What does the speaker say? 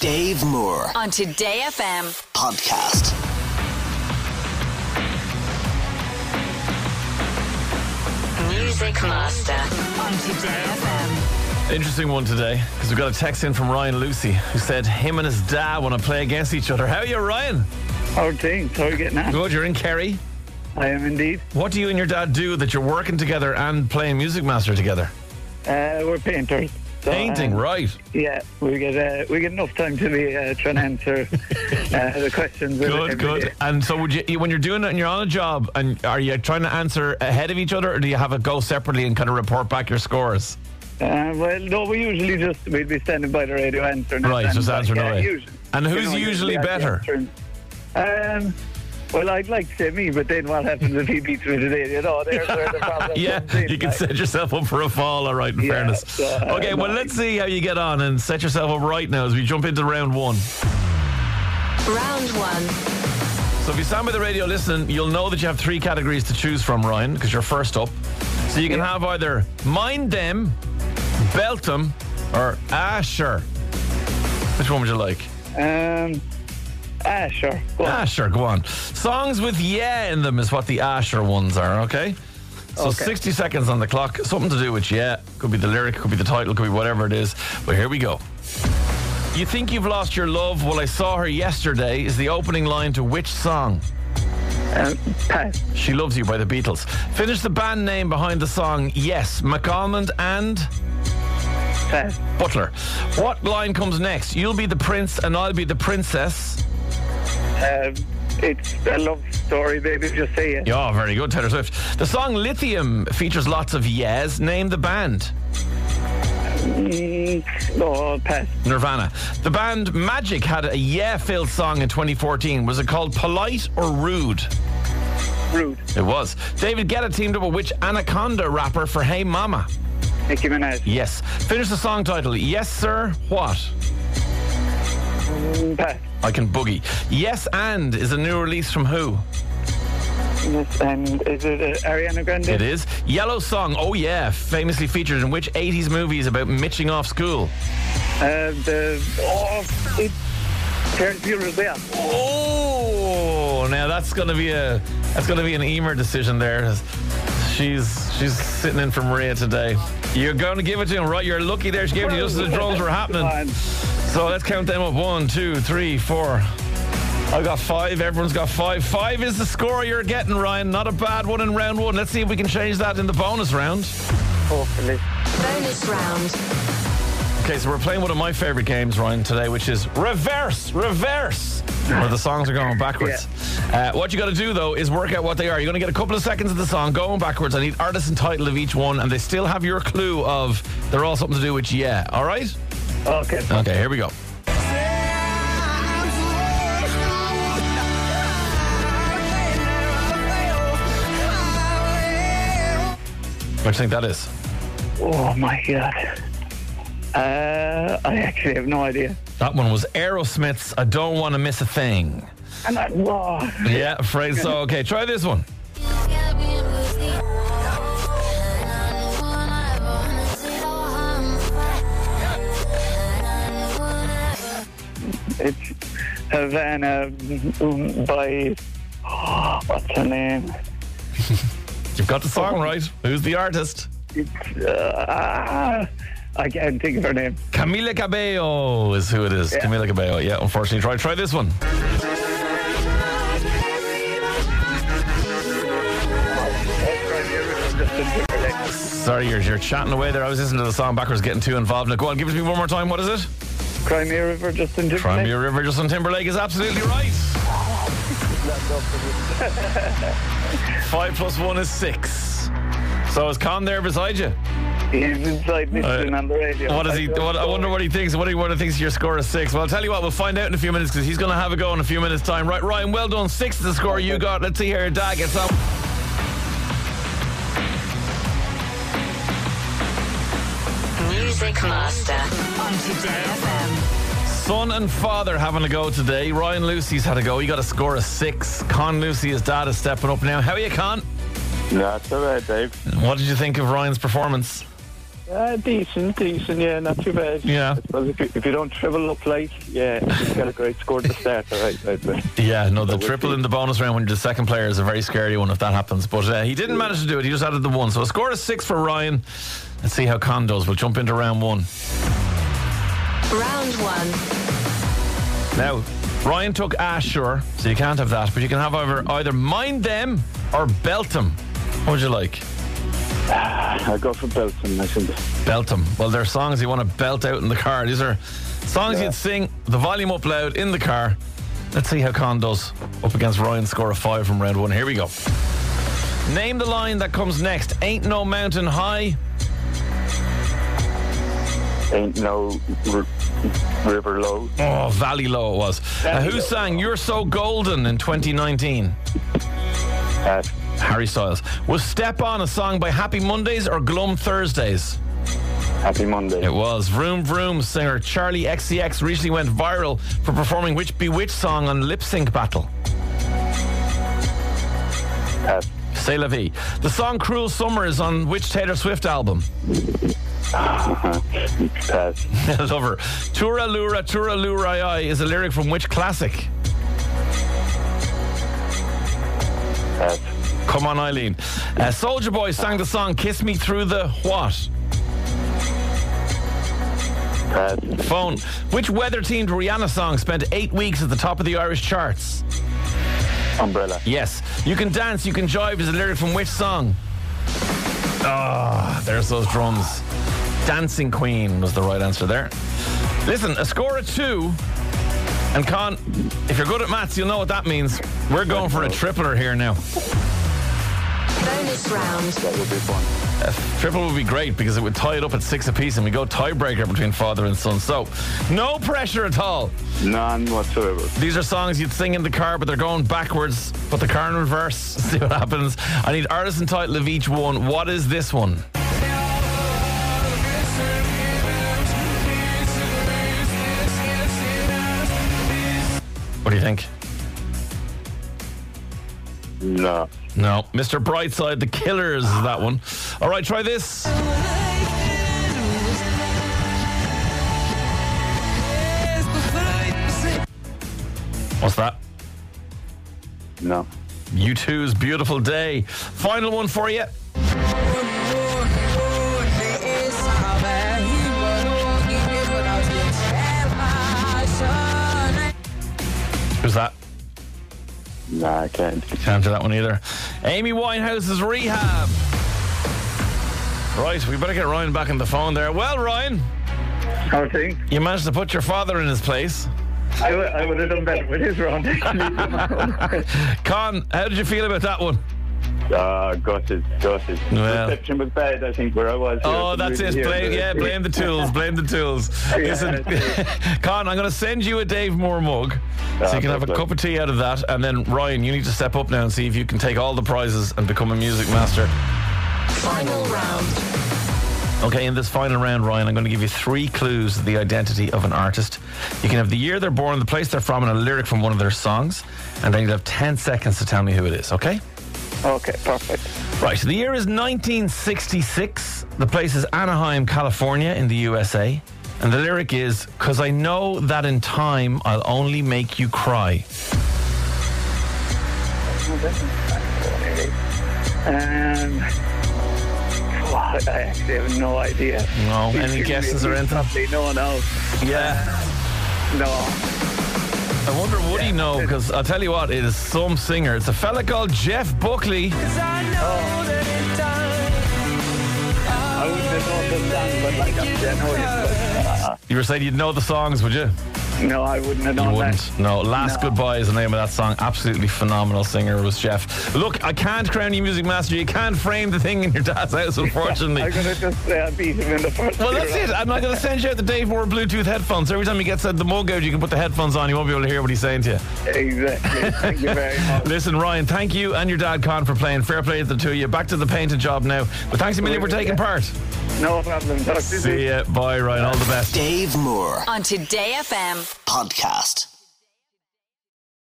Dave Moore on Today FM podcast. Music Master on Today FM. Interesting one today, because we've got a text in from Ryan Lucy, who said him and his dad want to play against each other. How are you, Ryan? How are things? How are you getting on? Good, you're in Kerry. I am indeed. What do you and your dad do that you're working together and playing Music Master together? We're painters. So, Painting, right. Yeah, we get enough time to be trying to answer the questions. Good, good. Day. And so would you, when you're doing it and you're on a job, and are you trying to answer ahead of each other, or do you have it go separately and kind of report back your scores? Well, no, we usually we'd be standing by the radio answering. Right, just answering away. away. Usually. And who's usually better? Well, I'd like to say me, but then what happens if he beats me today? You know, there's where the problem Yeah, comes in. you can set yourself up for a fall, all right, in fairness. Okay, well, let's see how you get on and set yourself up right now as we jump into round one. Round one. So if you stand by the radio listening, you'll know that you have three categories to choose from, Ryan, because you're first up. So you can have either Mind Them, Belt Them, or Sure. Which one would you like? Sure. Go on. Sure, go on. Songs with yeah in them is what the Sure ones are, okay? So Okay. 60 seconds on the clock, something to do with yeah. Could be the lyric, could be the title, could be whatever it is. But here we go. You think you've lost your love? Well, I saw her yesterday is the opening line to which song? Pass. She Loves You by the Beatles. Finish the band name behind the song Yes, McAlmond and Pass. Butler. What line comes next? You'll be the prince and I'll be the princess. It's a love story, baby. Just say it. Yeah, very good, Taylor Swift. The song Lithium features lots of yes. Name the band. No, pass. Nirvana. The band Magic had a yeah-filled song in 2014. Was it called Polite or Rude? Rude. It was. David Guetta teamed up with which Anaconda rapper for Hey Mama? Nicki Minaj. Yes. Finish the song title. Yes, sir. What? Pass. I Can Boogie. Yes, and is a new release from who? Yes, and is it Ariana Grande? It is. Yellow Song, oh yeah, famously featured in which 80s movies about mitching off school? It's Ferris Bueller's Day Off. Oh, now that's going to be an Emer decision there. She's sitting in for Maria today. You're going to give it to him, right? You're lucky there. She gave it to you just as the drums were happening. So let's count them up. 1, 2, 3, 4. I got 5. Everyone's got 5. 5 is the score you're getting, Ryan. Not a bad one in round one. Let's see if we can change that in the bonus round. Hopefully. Bonus round. Okay, so we're playing one of my favourite games, Ryan, today, which is Reverse, where the songs are going backwards. What you got to do, though, is work out what they are. You're going to get a couple of seconds of the song going backwards. I need artist and title of each one, and they still have your clue of they're all something to do with yeah. All right? Okay. Okay, here we go. What do you think that is? Oh my God. I actually have no idea. That one was Aerosmith's I Don't Want to Miss a Thing. And Yeah, afraid so. Okay, try this one. it's Havana by what's her name? You've got the song right. Who's the artist? It's I can't think of her name. Camila Cabello is who it is. Yeah. Camila Cabello. Yeah, unfortunately. Try this one. Sorry, you're chatting away there. I was listening to the song backwards, getting too involved. Now, go on, give it to me one more time. What is it? Crimea River, Justin Timberlake. Crimea River, Justin Timberlake is absolutely right. 5 plus 1 is 6. So is Con there beside you? He's inside listening on the radio. What is he? I wonder what he thinks. What he thinks your score is 6. Well, I'll tell you what. We'll find out in a few minutes because he's going to have a go in a few minutes' time. Right, Ryan. Well done. 6 is the score you got. Let's see how your dad gets on. Music Master on Today FM. Son and father having a go today. Ryan Lucy's had a go. He got a score of 6. Con Lucy, his dad, is stepping up now. How are you, Con? Not so bad, Dave. What did you think of Ryan's performance? Decent, yeah, not too bad. Yeah. I suppose if you don't triple up late, yeah, you've got a great score to start, all right, I'd say. Yeah, no, the triple in the bonus round when you're the second player is a very scary one if that happens. But he didn't manage to do it. He just added the 1. So a score of 6 for Ryan. Let's see how Con does. We'll jump into round 1. Round 1. Now, Ryan took Asher, so you can't have that. But you can have either Mind Them or Belt Them. What would you like? I'll go for Belton, I think. Belt them. Well, they're songs you want to belt out in the car. These are songs you'd sing, the volume up loud in the car. Let's see how Con does up against Ryan's score of 5 from round 1. Here we go. Name the line that comes next. Ain't no mountain high. Ain't no river low. Oh, Valley Low it was. Who sang You're So Golden in 2019? Harry Styles. Was Step On a song by Happy Mondays or Glum Thursdays? Happy Monday. It was. Vroom Vroom singer Charlie XCX recently went viral for performing which Bewitched song on Lip Sync Battle? C'est la vie. The song Cruel Summer is on which Taylor Swift album? Pass. I love her. Tura Lurai is a lyric from which classic? Pass. Come on, Eileen. Soulja Boy sang the song Kiss Me Through the what? Pass. Phone. Which weather-themed Rihanna song spent 8 weeks at the top of the Irish charts? Umbrella. Yes. You Can Dance, You Can Jive is a lyric from which song? Ah, there's those drums. Dancing Queen was the right answer there. Listen, a score of 2. And Con, if you're good at maths, you'll know what that means. We're going for a tripler here now. Bonus round. That would be fun. A triple would be great because it would tie it up at 6 apiece and we go tiebreaker between father and son. So, no pressure at all. None whatsoever. These are songs you'd sing in the car, but they're going backwards. Put the car in reverse. See what happens. I need artist and title of each one. What is this one? What do you think? No. No. Mr. Brightside, The Killers is that one. All right, try this. What's that? No. U2's Beautiful Day. Final one for you. Who's that? Nah, I can't. Can't do that one either. Amy Winehouse's Rehab. Right, we better get Ryan back on the phone there. Well, Ryan, How are things? you managed to put your father in his place. I would have done better with his round, actually. Con, how did you feel about that one? Gutted. Well. Reception was bad, I think, where I was. Oh, that's it. Blame the tools. Blame the tools. Listen, Con, I'm going to send you a Dave Moore mug so you can have a cup of tea out of that. And then, Ryan, you need to step up now and see if you can take all the prizes and become a music master. Final round. Okay, in this final round, Ryan, I'm going to give you 3 clues to the identity of an artist. You can have the year they're born, the place they're from, and a lyric from one of their songs. And then you'll have 10 seconds to tell me who it is, okay? Okay, perfect. Right, the year is 1966. The place is Anaheim, California in the USA. And the lyric is, 'cause I know that in time I'll only make you cry. I actually have no idea. No, any guesses or anything? Probably no. Yeah. No. I wonder, would he know? Because I'll tell you what, it is some singer. It's a fella called Jeff Buckley. I wouldn't have known the song, but like I know it. You were saying you'd know the songs, would you? No, I wouldn't have You known wouldn't. that. No. Last No. Goodbye is the name of that song. Absolutely phenomenal singer was Jeff. Look, I can't crown you music master. You can't frame the thing in your dad's house, unfortunately. I'm going to just beat him in the first Well, that's few it. I'm not going to send you out the Dave Moore Bluetooth headphones. Every time he gets the mug out, you can put the headphones on. You won't be able to hear what he's saying to you. rounds. Exactly. Thank you very much. Listen, Ryan, thank you and your dad, Con, for playing. Fair play to the two of you. Back to the painting job now. But thanks a million for taking part. No problem. Talk to you soon. See ya. Bye, Ryan. All the best. Dave Moore On Today FM. podcast.